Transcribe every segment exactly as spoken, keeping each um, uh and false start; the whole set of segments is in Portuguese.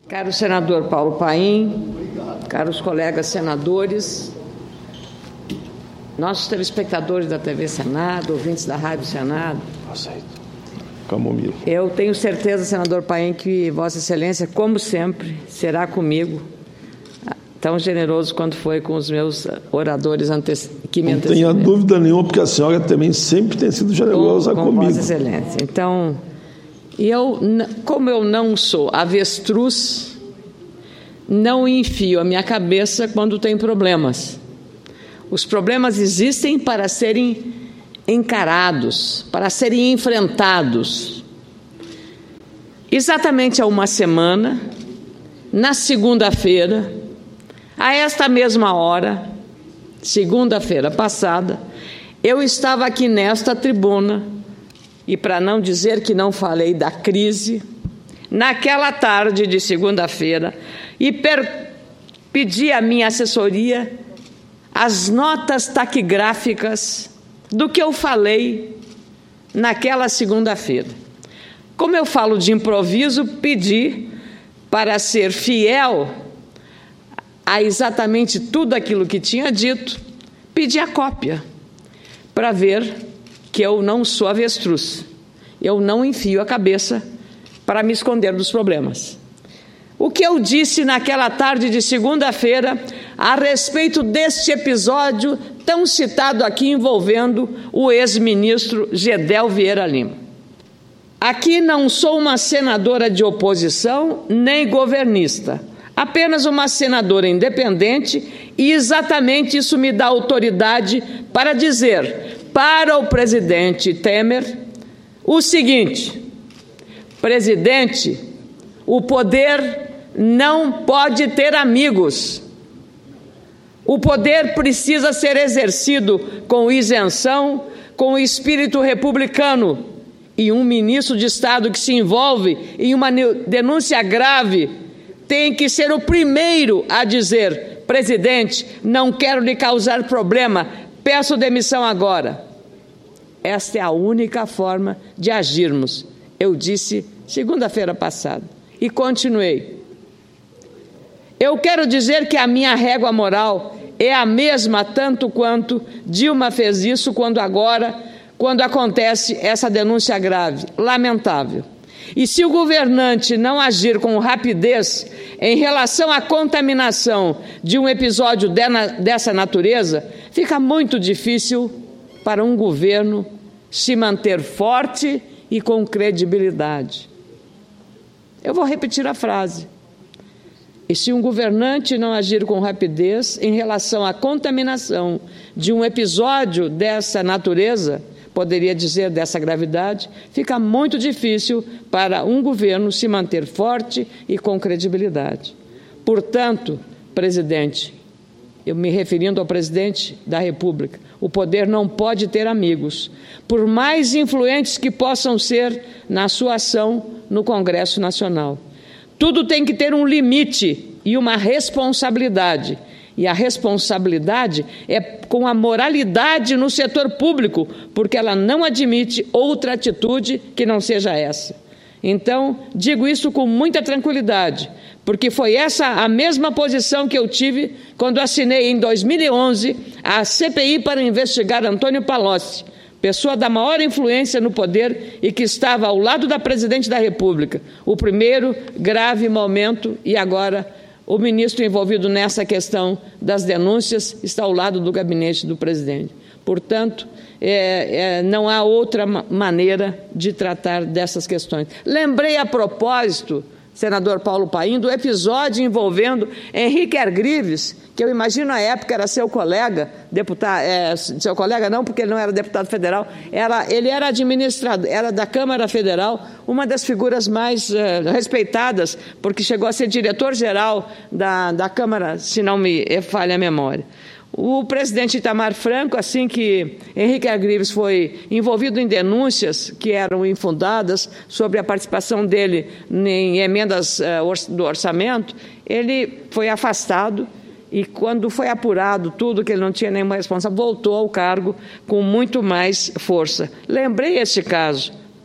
Caro senador Paulo Paim, caros colegas senadores, nossos telespectadores da T V Senado, ouvintes da Rádio Senado. Aceito. Camomila. Eu tenho certeza, senador Paim, que Vossa Excelência, como sempre, será comigo tão generoso quanto foi com os meus oradores antes, que me antecederam. Não tenha dúvida nenhuma, porque a senhora também sempre tem sido generosa com, com comigo. Vossa Excelência. Então, e eu, como eu não sou avestruz, não enfio a minha cabeça quando tem problemas. Os problemas existem para serem encarados, para serem enfrentados. Exatamente há uma semana, na segunda-feira, a esta mesma hora, segunda-feira passada, eu estava aqui nesta tribuna, e para não dizer que não falei da crise, naquela tarde de segunda-feira, e per- pedi à minha assessoria as notas taquigráficas do que eu falei naquela segunda-feira. Como eu falo de improviso, pedi para ser fiel a exatamente tudo aquilo que tinha dito, pedi a cópia para ver que eu não sou avestruz. Eu não enfio a cabeça para me esconder dos problemas. O que eu disse naquela tarde de segunda-feira a respeito deste episódio tão citado aqui envolvendo o ex-ministro Gedel Vieira Lima. Aqui não sou uma senadora de oposição nem governista, apenas uma senadora independente, e exatamente isso me dá autoridade para dizer para o presidente Temer o seguinte: presidente, o poder não pode ter amigos. O poder precisa ser exercido com isenção, com espírito republicano. E um ministro de Estado que se envolve em uma denúncia grave tem que ser o primeiro a dizer: presidente, não quero lhe causar problema, peço demissão agora. Esta é a única forma de agirmos. Eu disse segunda-feira passada e continuei. Eu quero dizer que a minha régua moral é a mesma tanto quanto Dilma fez isso quando agora, quando acontece essa denúncia grave, lamentável. E se o governante não agir com rapidez em relação à contaminação de um episódio dessa natureza, fica muito difícil para um governo se manter forte e com credibilidade. Eu vou repetir a frase. E se um governante não agir com rapidez em relação à contaminação de um episódio dessa natureza, poderia dizer dessa gravidade, fica muito difícil para um governo se manter forte e com credibilidade. Portanto, presidente, eu me referindo ao presidente da República, o poder não pode ter amigos, por mais influentes que possam ser na sua ação no Congresso Nacional. Tudo tem que ter um limite e uma responsabilidade. E a responsabilidade é com a moralidade no setor público, porque ela não admite outra atitude que não seja essa. Então, digo isso com muita tranquilidade, porque foi essa a mesma posição que eu tive quando assinei em dois mil e onze a C P I para investigar Antônio Palocci, pessoa da maior influência no poder e que estava ao lado da presidente da República. O primeiro grave momento, e agora o ministro envolvido nessa questão das denúncias está ao lado do gabinete do presidente. Portanto, é, é, não há outra maneira de tratar dessas questões. Lembrei a propósito, senador Paulo Paim, do episódio envolvendo Henrique Ergrives, que eu imagino na época era seu colega, deputado, é, seu colega não, porque ele não era deputado federal, era, ele era administrador, era da Câmara Federal, uma das figuras mais é, respeitadas, porque chegou a ser diretor-geral da, da Câmara, se não me falha a memória. O presidente Itamar Franco, assim que Henrique Ergrives foi envolvido em denúncias que eram infundadas sobre a participação dele em emendas uh, do orçamento, ele foi afastado e, quando foi apurado tudo, que ele não tinha nenhuma responsabilidade, voltou ao cargo com muito mais força. Lembrei este caso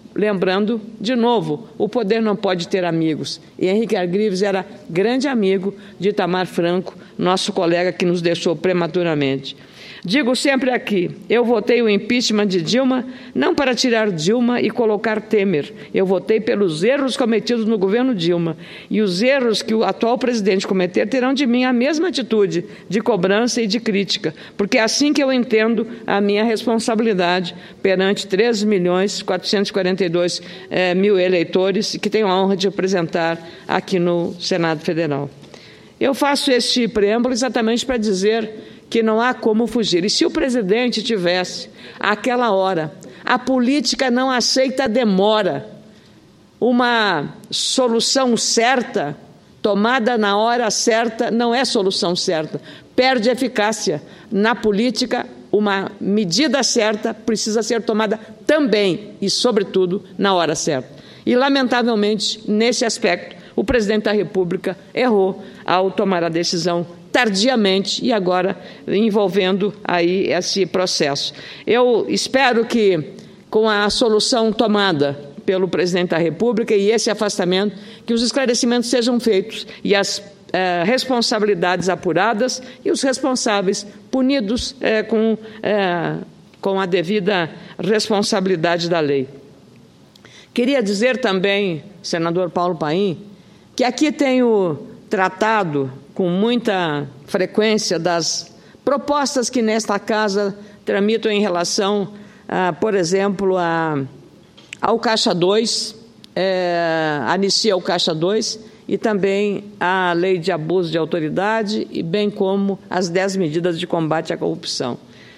lembrando, de novo, o poder não pode ter amigos. E Henrique Argrives era grande amigo de Itamar Franco, nosso colega que nos deixou prematuramente. Digo sempre aqui, eu votei o impeachment de Dilma não para tirar Dilma e colocar Temer. Eu votei pelos erros cometidos no governo Dilma. E os erros que o atual presidente cometer terão de mim a mesma atitude de cobrança e de crítica, porque é assim que eu entendo a minha responsabilidade perante treze milhões quatrocentos e quarenta e dois eh, mil eleitores que tenho a honra de representar aqui no Senado Federal. Eu faço este preâmbulo exatamente para dizer que não há como fugir. E se o presidente tivesse, àquela hora, a política não aceita demora, uma solução certa, tomada na hora certa, não é solução certa, perde eficácia. Na política, uma medida certa precisa ser tomada também e, sobretudo, na hora certa. E, lamentavelmente, nesse aspecto, o presidente da República errou ao tomar a decisão tardiamente e agora envolvendo aí esse processo. Eu espero que, com a solução tomada pelo presidente da República e esse afastamento, que os esclarecimentos sejam feitos e as eh, responsabilidades apuradas e os responsáveis punidos eh, com, eh, com a devida responsabilidade da lei. Queria dizer também, senador Paulo Paim, que aqui tenho tratado com muita frequência das propostas que nesta casa tramitam em relação, a, por exemplo, a, ao Caixa dois, é, anistia ao Caixa dois e também a lei de abuso de autoridade, e bem como as dez medidas de combate à corrupção.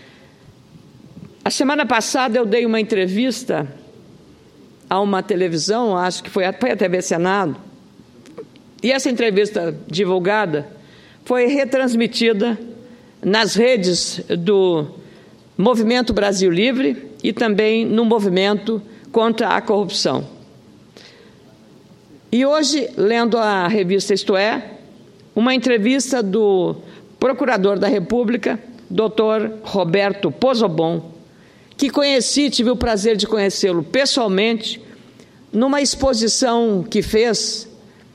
A semana passada eu dei uma entrevista a uma televisão, acho que foi a, foi a T V Senado, e essa entrevista divulgada foi retransmitida nas redes do Movimento Brasil Livre e também no movimento contra a corrupção. E hoje, lendo a revista Isto É, uma entrevista do Procurador da República, doutor Roberto Pozobon, que conheci, tive o prazer de conhecê-lo pessoalmente, numa exposição que fez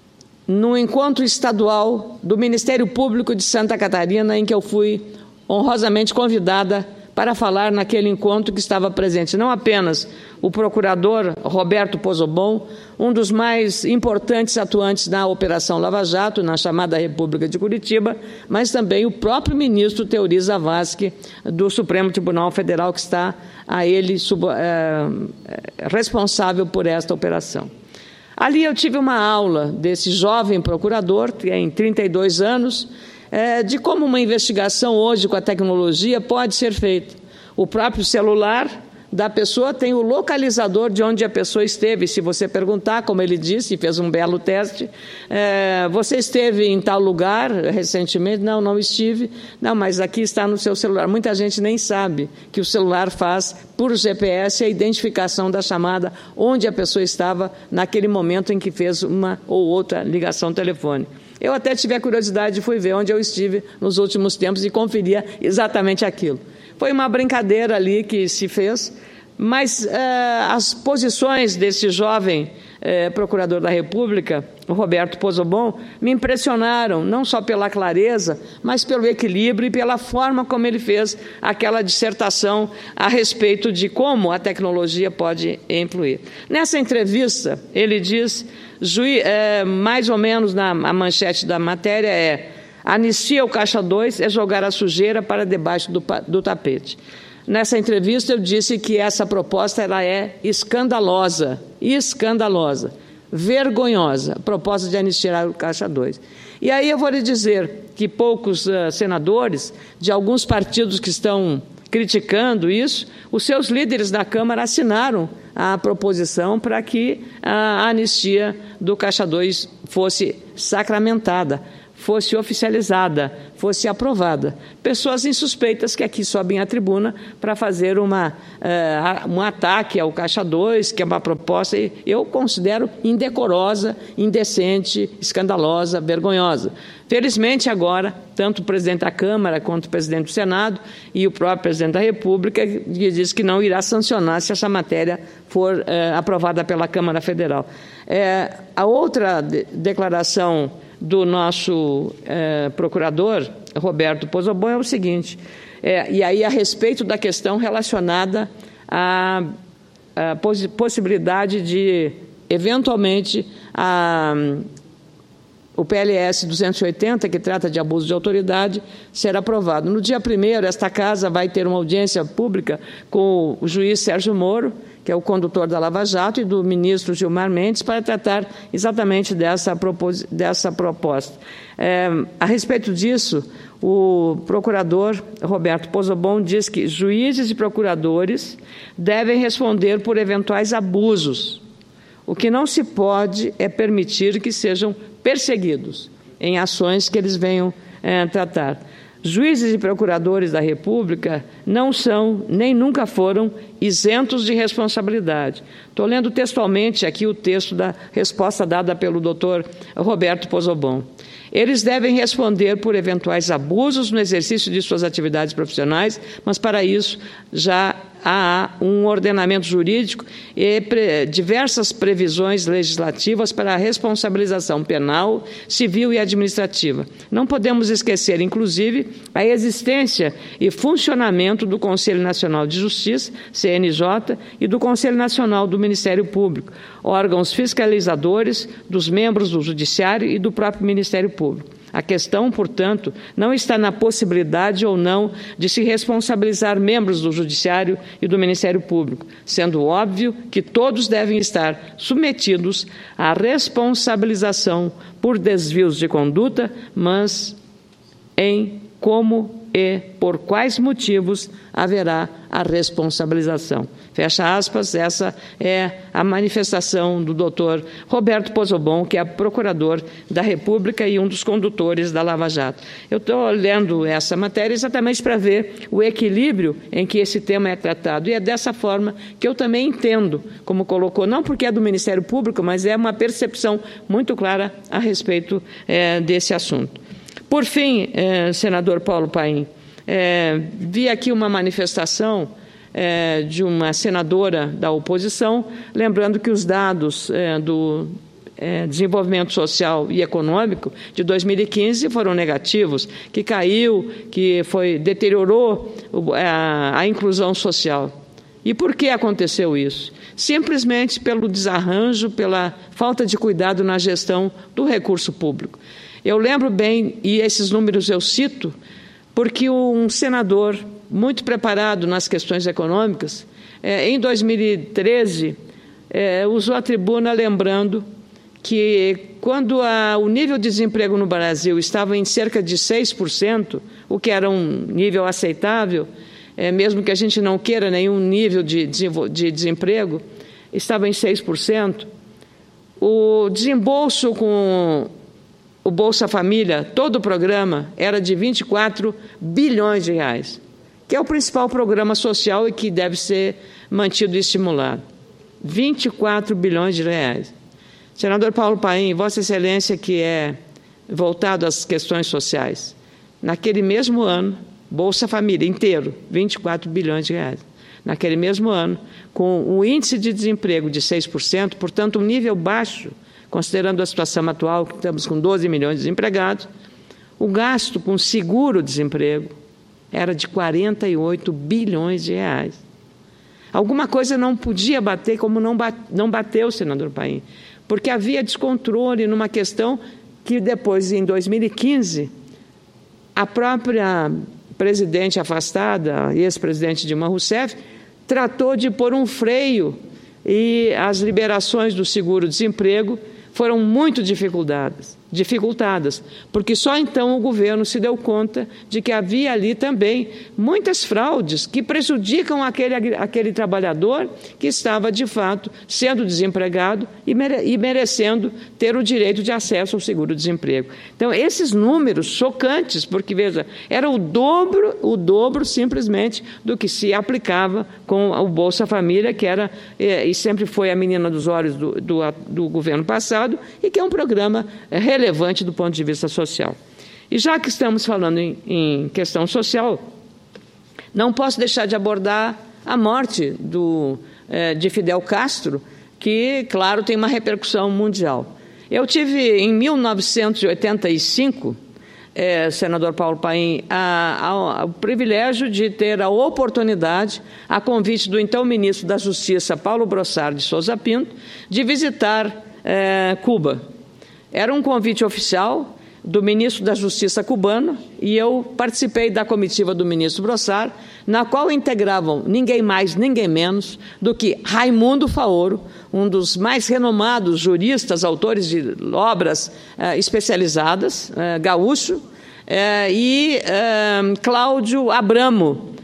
no encontro estadual do Ministério Público de Santa Catarina, em que eu fui honrosamente convidada para falar naquele encontro, que estava presente não apenas o procurador Roberto Pozobon, um dos mais importantes atuantes na Operação Lava Jato, na chamada República de Curitiba, mas também o próprio ministro Teori Zavascki, do Supremo Tribunal Federal, que está a ele sub, é, responsável por esta operação. Ali eu tive uma aula desse jovem procurador, que tem trinta e dois anos, é, de como uma investigação hoje com a tecnologia pode ser feita. O próprio celular da pessoa tem o localizador de onde a pessoa esteve. Se você perguntar, como ele disse, fez um belo teste, é, você esteve em tal lugar recentemente? Não, não estive. Não, mas aqui está no seu celular. Muita gente nem sabe que o celular faz, por G P S, a identificação da chamada onde a pessoa estava naquele momento em que fez uma ou outra ligação telefônica. Eu até tive a curiosidade e fui ver onde eu estive nos últimos tempos e conferia exatamente aquilo. Foi uma brincadeira ali que se fez, mas eh, as posições desse jovem eh, procurador da República, o Roberto Pozobon, me impressionaram, não só pela clareza, mas pelo equilíbrio e pela forma como ele fez aquela dissertação a respeito de como a tecnologia pode influir. Nessa entrevista, ele diz, juiz, eh, mais ou menos na a manchete da matéria é: anistia ao Caixa dois é jogar a sujeira para debaixo do, do tapete. Nessa entrevista eu disse que essa proposta ela é escandalosa, escandalosa, vergonhosa, a proposta de anistiar o Caixa dois. E aí eu vou lhe dizer que poucos uh, senadores de alguns partidos que estão criticando isso, os seus líderes na Câmara assinaram a proposição para que a anistia do Caixa dois fosse sacramentada, fosse oficializada, fosse aprovada. Pessoas insuspeitas que aqui sobem à tribuna para fazer uma, uh, um ataque ao Caixa dois, que é uma proposta, eu considero indecorosa, indecente, escandalosa, vergonhosa. Felizmente, agora, tanto o presidente da Câmara quanto o presidente do Senado e o próprio presidente da República diz que não irá sancionar se essa matéria for eh, aprovada pela Câmara Federal. Eh, a outra de declaração do nosso eh, procurador, Roberto Pozzobon, é o seguinte, eh, e aí a respeito da questão relacionada à, à poss possibilidade de, eventualmente, a o P L S duzentos e oitenta, que trata de abuso de autoridade, será aprovado. No dia primeiro, esta Casa vai ter uma audiência pública com o juiz Sérgio Moro, que é o condutor da Lava Jato, e do ministro Gilmar Mendes, para tratar exatamente dessa, dessa proposta. É, a respeito disso, o procurador Roberto Pozzobon diz que juízes e procuradores devem responder por eventuais abusos. O que não se pode é permitir que sejam perseguidos em ações que eles venham é, tratar. Juízes e procuradores da República não são, nem nunca foram, isentos de responsabilidade. Estou lendo textualmente aqui o texto da resposta dada pelo doutor Roberto Pozzobon. Eles devem responder por eventuais abusos no exercício de suas atividades profissionais, mas para isso já há um ordenamento jurídico e pre- diversas previsões legislativas para a responsabilização penal, civil e administrativa. Não podemos esquecer, inclusive, a existência e funcionamento do Conselho Nacional de Justiça, C N J, e do Conselho Nacional do Ministério Público, órgãos fiscalizadores dos membros do Judiciário e do próprio Ministério Público. A questão, portanto, não está na possibilidade ou não de se responsabilizar membros do Judiciário e do Ministério Público, sendo óbvio que todos devem estar submetidos à responsabilização por desvios de conduta, mas em como e por quais motivos haverá a responsabilização. Fecha aspas, essa é a manifestação do doutor Roberto Pozzobon, que é procurador da República e um dos condutores da Lava Jato. Eu estou lendo essa matéria exatamente para ver o equilíbrio em que esse tema é tratado, e é dessa forma que eu também entendo, como colocou, não porque é do Ministério Público, mas é uma percepção muito clara a respeito é, desse assunto. Por fim, eh, senador Paulo Paim, eh, vi aqui uma manifestação eh, de uma senadora da oposição, lembrando que os dados eh, do eh, desenvolvimento social e econômico de dois mil e quinze foram negativos, que caiu, que foi, deteriorou a, a inclusão social. E por que aconteceu isso? Simplesmente pelo desarranjo, pela falta de cuidado na gestão do recurso público. Eu lembro bem, e esses números eu cito, porque um senador muito preparado nas questões econômicas, eh, em dois mil e treze, eh, usou a tribuna lembrando que quando a, o nível de desemprego no Brasil estava em cerca de seis por cento, o que era um nível aceitável, eh, mesmo que a gente não queira nenhum nível de, de desemprego, estava em seis por cento, o desembolso com o Bolsa Família, todo o programa, era de vinte e quatro bilhões de reais, que é o principal programa social e que deve ser mantido e estimulado. vinte e quatro bilhões de reais. Senador Paulo Paim, Vossa Excelência, que é voltado às questões sociais, naquele mesmo ano, Bolsa Família inteiro, vinte e quatro bilhões de reais. Naquele mesmo ano, com o índice de desemprego de seis por cento, portanto, um nível baixo, considerando a situação atual, que estamos com doze milhões de desempregados, o gasto com seguro-desemprego era de quarenta e oito bilhões de reais. Alguma coisa não podia bater, como não, bate, não bateu, senador Paim, porque havia descontrole numa questão que depois, em dois mil e quinze, a própria presidente afastada, ex-presidente Dilma Rousseff, tratou de pôr um freio, e as liberações do seguro-desemprego foram muito dificultadas. dificultadas, porque só então o governo se deu conta de que havia ali também muitas fraudes que prejudicam aquele, aquele trabalhador que estava, de fato, sendo desempregado e, mere, e merecendo ter o direito de acesso ao seguro-desemprego. Então, esses números chocantes, porque, veja, era o dobro, o dobro simplesmente do que se aplicava com o Bolsa Família, que era, e sempre foi a menina dos olhos do, do, do governo passado, e que é um programa relevante relevante do ponto de vista social. E já que estamos falando em, em questão social, não posso deixar de abordar a morte do, eh, de Fidel Castro, que, claro, tem uma repercussão mundial. Eu tive, em mil novecentos e oitenta e cinco, eh, senador Paulo Paim, a, a, a, o privilégio de ter a oportunidade, a convite do então ministro da Justiça, Paulo Brossard de Souza Pinto, de visitar eh, Cuba. Era um convite oficial do ministro da Justiça cubano e eu participei da comitiva do ministro Brossard, na qual integravam ninguém mais, ninguém menos do que Raimundo Faoro, um dos mais renomados juristas, autores de obras eh, especializadas, eh, gaúcho, eh, e eh, Cláudio Abramo,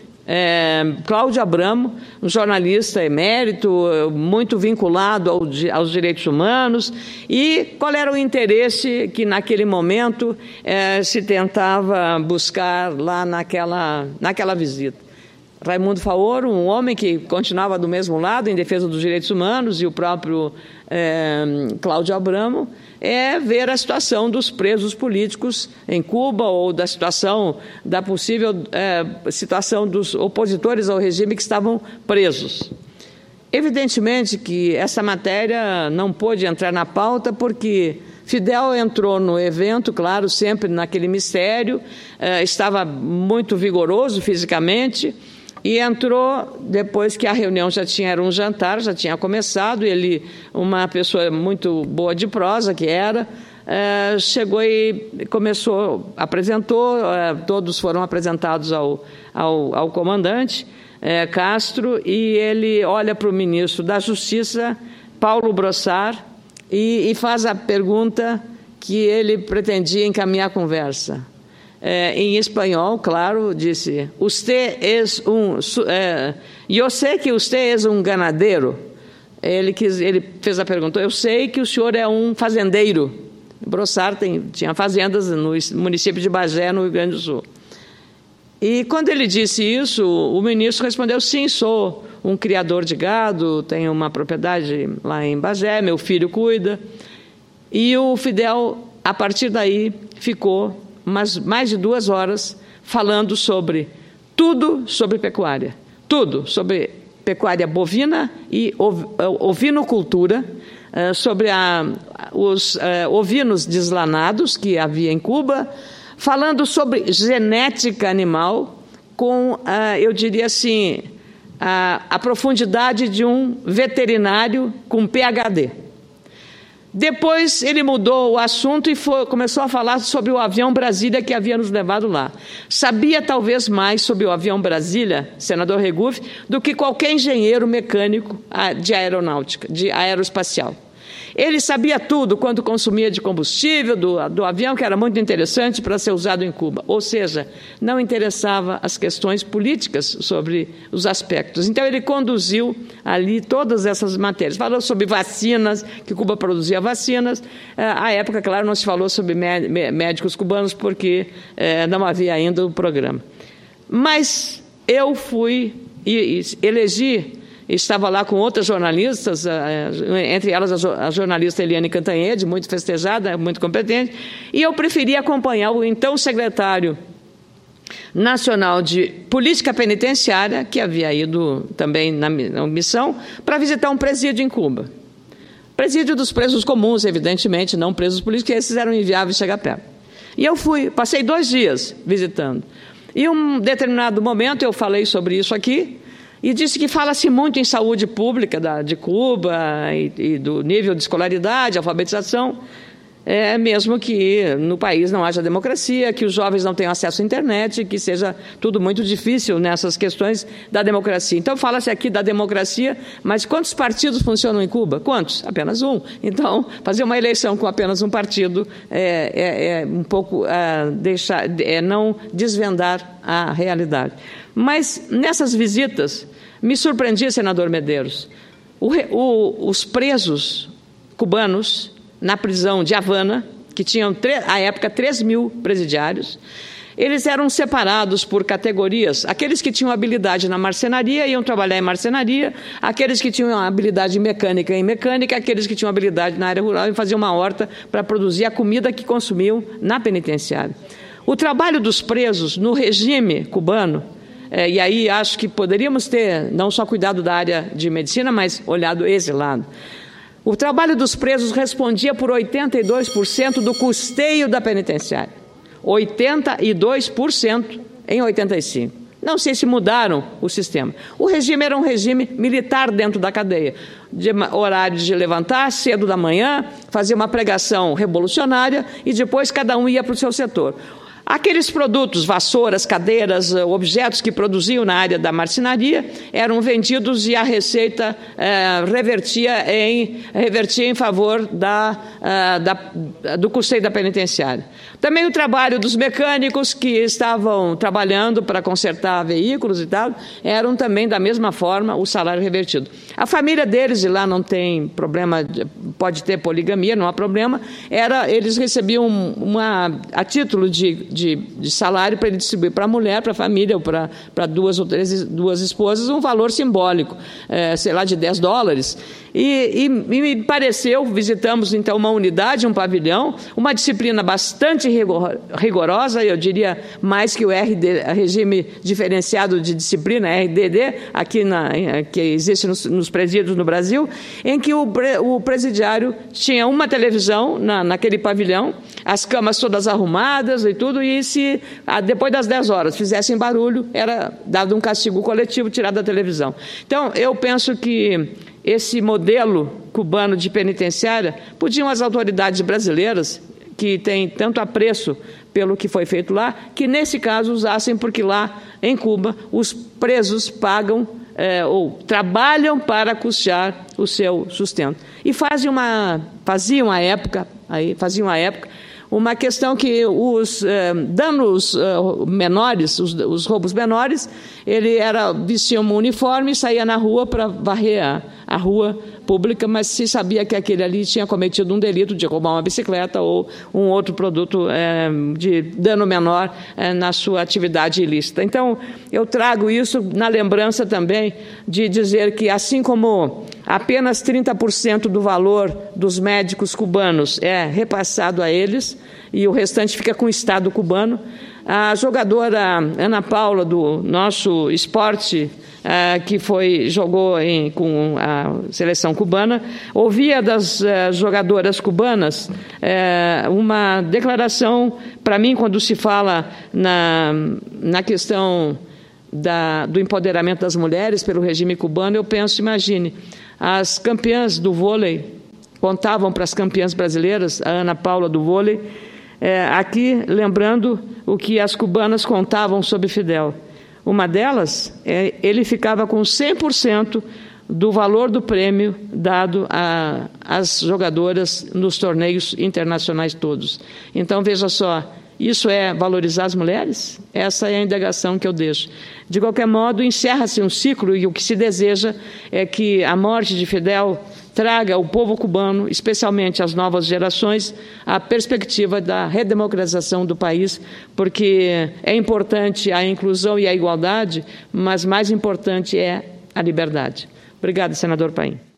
É, Cláudio Abramo, um jornalista emérito, muito vinculado ao, aos direitos humanos, e qual era o interesse que naquele momento é, se tentava buscar lá naquela, naquela visita. Raimundo Faoro, um homem que continuava do mesmo lado em defesa dos direitos humanos, e o próprio é, Cláudio Abramo, é ver a situação dos presos políticos em Cuba ou da situação, da possível é, situação dos opositores ao regime que estavam presos. Evidentemente que essa matéria não pôde entrar na pauta porque Fidel entrou no evento, claro, sempre naquele mistério, é, estava muito vigoroso fisicamente, e entrou depois que a reunião já tinha, era um jantar, já tinha começado, ele, uma pessoa muito boa de prosa que era, eh, chegou e começou, apresentou, eh, todos foram apresentados ao, ao, ao comandante eh, Castro, e ele olha para o ministro da Justiça, Paulo Brossard, e, e faz a pergunta que ele pretendia encaminhar a conversa. É, em espanhol, claro, disse: "Usted es um, é, eu sei que você é um ganadeiro." Ele, quis, ele fez a pergunta: "Eu sei que o senhor é um fazendeiro." Brossard tem, tinha fazendas no município de Bagé, no Rio Grande do Sul. E quando ele disse isso, o ministro respondeu: "Sim, sou um criador de gado, tenho uma propriedade lá em Bagé, meu filho cuida." E o Fidel, a partir daí, ficou mas mais de duas horas falando sobre tudo sobre pecuária, tudo sobre pecuária bovina e ovinocultura, sobre a, os uh, ovinos deslanados que havia em Cuba, falando sobre genética animal com, uh, eu diria assim, a, a profundidade de um veterinário com P H D. Depois ele mudou o assunto e foi, começou a falar sobre o avião Brasília que havia nos levado lá. Sabia talvez mais sobre o avião Brasília, senador Regufe, do que qualquer engenheiro mecânico de aeronáutica, de aeroespacial. Ele sabia tudo, quanto consumia de combustível do, do avião, que era muito interessante para ser usado em Cuba. Ou seja, não interessava as questões políticas sobre os aspectos. Então, ele conduziu ali todas essas matérias. Falou sobre vacinas, que Cuba produzia vacinas. À época, claro, não se falou sobre médicos cubanos, porque eh, não havia ainda o programa. Mas eu fui e, e elegi... Estava lá com outras jornalistas, entre elas a jornalista Eliane Cantanhede, muito festejada, muito competente, e eu preferi acompanhar o então secretário nacional de política penitenciária, que havia ido também na missão, para visitar um presídio em Cuba. Presídio dos presos comuns, evidentemente, não presos políticos, que esses eram inviáveis de chegar perto. E eu fui, passei dois dias visitando. E em um determinado momento eu falei sobre isso aqui, e disse que fala-se muito em saúde pública da, de Cuba e, e do nível de escolaridade, alfabetização. É, mesmo que no país não haja democracia, que os jovens não tenham acesso à internet, que seja tudo muito difícil nessas questões da democracia. Então, fala-se aqui da democracia, mas quantos partidos funcionam em Cuba? Quantos? Apenas um. Então, fazer uma eleição com apenas um partido é, é, é um pouco é, deixar, é não desvendar a realidade. Mas, nessas visitas, me surpreendia, senador Medeiros, o, o, os presos cubanos na prisão de Havana, que tinham, à época, três mil presidiários, eles eram separados por categorias. Aqueles que tinham habilidade na marcenaria iam trabalhar em marcenaria, aqueles que tinham habilidade mecânica em mecânica, aqueles que tinham habilidade na área rural iam fazer uma horta para produzir a comida que consumiam na penitenciária. O trabalho dos presos no regime cubano, é, e aí acho que poderíamos ter não só cuidado da área de medicina, mas olhado esse lado. O trabalho dos presos respondia por oitenta e dois por cento do custeio da penitenciária. oitenta e dois por cento em oitenta e cinco. Não sei se mudaram o sistema. O regime era um regime militar dentro da cadeia. De horário de levantar cedo da manhã, fazer uma pregação revolucionária e depois cada um ia para o seu setor. Aqueles produtos, vassouras, cadeiras, objetos que produziam na área da marcenaria eram vendidos e a receita eh, revertia, em, revertia em favor da, uh, da, do custeio da penitenciária. Também o trabalho dos mecânicos que estavam trabalhando para consertar veículos e tal, eram também da mesma forma o salário revertido. A família deles, e lá não tem problema, pode ter poligamia, não há problema, era, eles recebiam uma, a título de De, de salário para ele distribuir para a mulher, para a família, ou para, para duas ou três duas esposas, um valor simbólico, é, sei lá, de dez dólares. E, e, e me pareceu, visitamos então uma unidade, um pavilhão, uma disciplina bastante rigor, rigorosa, eu diria mais que o R D, regime diferenciado de disciplina, R D D, aqui na, que existe nos, nos presídios no Brasil, em que o, o presidiário tinha uma televisão na, naquele pavilhão, as camas todas arrumadas e tudo, e se depois das dez horas fizessem barulho, era dado um castigo coletivo, tirado da televisão. Então, eu penso que esse modelo cubano de penitenciária, podiam as autoridades brasileiras, que têm tanto apreço pelo que foi feito lá, que nesse caso usassem, porque lá em Cuba os presos pagam é, ou trabalham para custear o seu sustento. E fazem uma, faziam à época, aí, faziam à época uma questão que os eh, danos eh, menores, os, os roubos menores, ele era, vestia um uniforme e saía na rua para varrer a, a rua pública, mas se sabia que aquele ali tinha cometido um delito de roubar uma bicicleta ou um outro produto eh, de dano menor eh, na sua atividade ilícita. Então, eu trago isso na lembrança também de dizer que, assim como apenas trinta por cento do valor dos médicos cubanos é repassado a eles, e o restante fica com o Estado cubano, a jogadora Ana Paula, do nosso esporte, eh, que foi, jogou em, com a seleção cubana, ouvia das eh, jogadoras cubanas eh, uma declaração, para mim, quando se fala na, na questão da, do empoderamento das mulheres pelo regime cubano, eu penso, imagine, as campeãs do vôlei contavam para as campeãs brasileiras, a Ana Paula do vôlei, é, aqui lembrando o que as cubanas contavam sobre Fidel. Uma delas, é, ele ficava com cem por cento do valor do prêmio dado às jogadoras nos torneios internacionais todos. Então, veja só, isso é valorizar as mulheres? Essa é a indagação que eu deixo. De qualquer modo, encerra-se um ciclo e o que se deseja é que a morte de Fidel traga ao povo cubano, especialmente às novas gerações, a perspectiva da redemocratização do país, porque é importante a inclusão e a igualdade, mas mais importante é a liberdade. Obrigado, senador Paim.